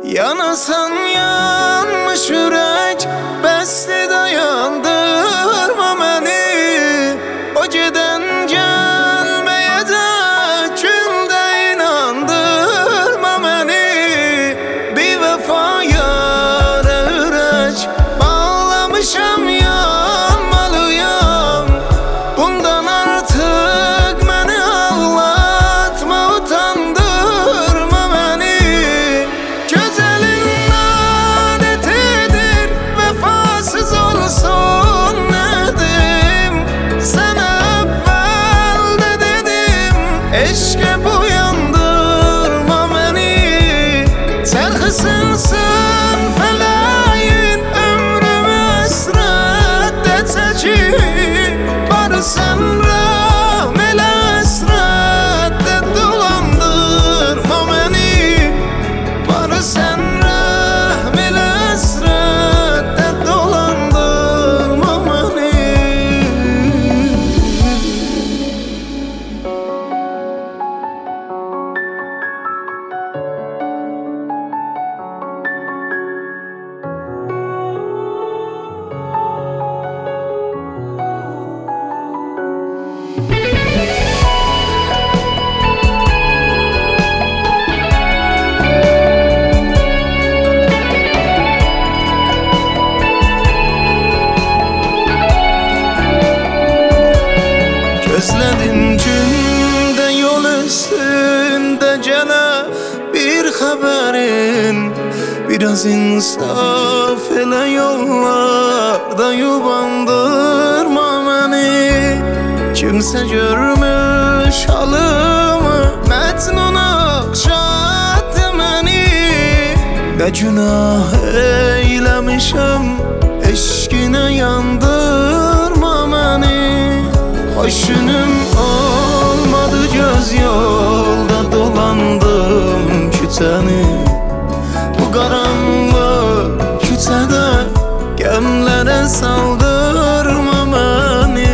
Yanasan yanmış yürek, besli dayandırma beni. O giden gelmeyecek günde inandırma beni. Bir vefa yâre yürek bağlamışam, yanmalıyam. Bundan artık beni ağlatma, utandırma beni. Güzelin adetidir vefasız olsun dedim. Sana evvel de dedim, eşke uyandırma beni. Terhisizsin feleğin, ömrümü esrette çekip. Bari sen rahmele esrette dolandırma beni. Bari sen rahmele esrette dolandırma beni. Gözledim günde yol üstünde gele bir haberin. Biraz insaf ele, yollarda yubandırma beni. Kimse görmüş halımı, Mecnun okşattı beni. Ne günah eylemişim, eşkine yandırma beni. Hoşunum olmadı, göz yolda dolandım küçəni. Bu karanlık küçədə gemlere saldırma beni.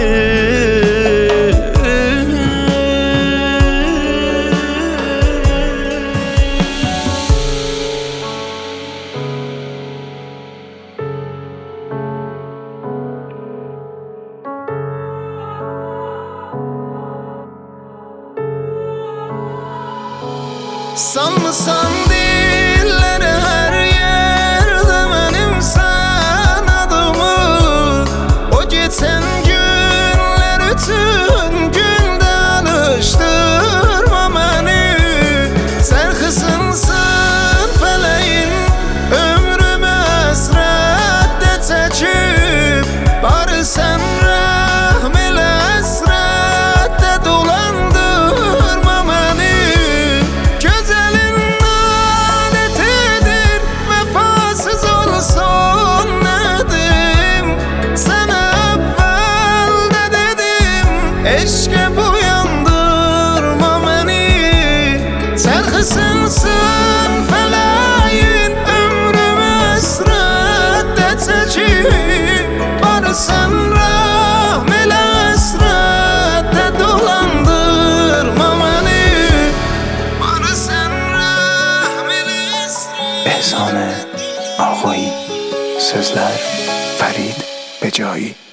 Sanmısan dillere her yerde benim sen adımı. O geçen günler bütün günde alıştırma beni. Serkısınsın feleğin, ömrümü esrette çekip. Bari sen rahmele esrette dolandırma beni. Eşke uyandırma beni. Terhisizsin feleğin, ömrümü esrette çekip. Bari sen rahmele esrette dolandırma beni. Bari sen rahmele esrette. Ehsane Ağayi. Sözler Ferid Becai.